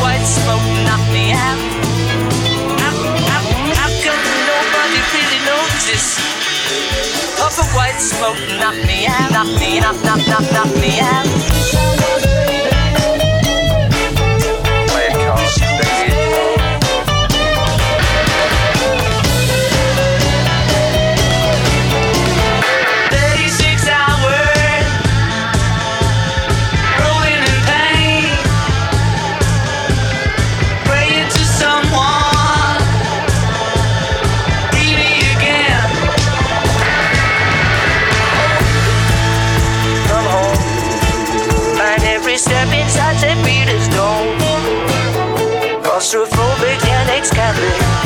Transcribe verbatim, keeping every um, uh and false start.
white smoke knock me out. How, how, how come nobody really notice? Puff of white smoke knock me out, knock me out, knock, knock, knock me out. Play it, Carl, baby. Step inside Saint Peter's Dome. Claustrophobic headaches can be